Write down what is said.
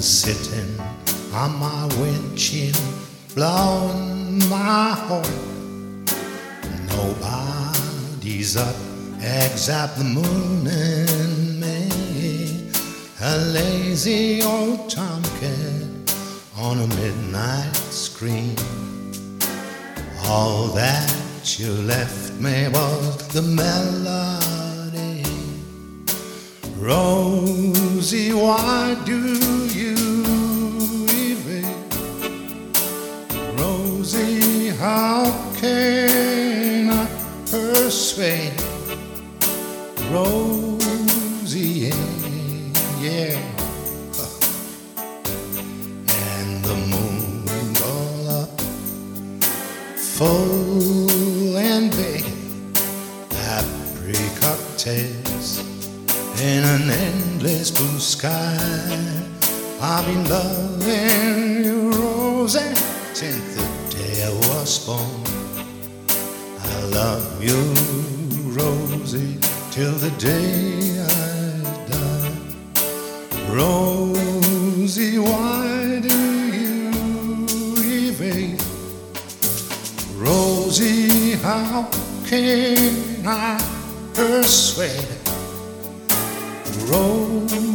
was sitting on my windshield, blowing my horn. Nobody's up except the moon and me, a lazy old tomcat on a midnight screen. All that you left me was the melody. Rosie, why do you evade? Rosie, how can I persuade? Rosie, yeah. And the moon's all up, full and big, apricot tails in an endless blue sky. I've been loving you, Rosie, since the day I was born. I love you, Rosie, till the day I die. Rosie, why do you evade? Rosie, how can I persuade? Rosie,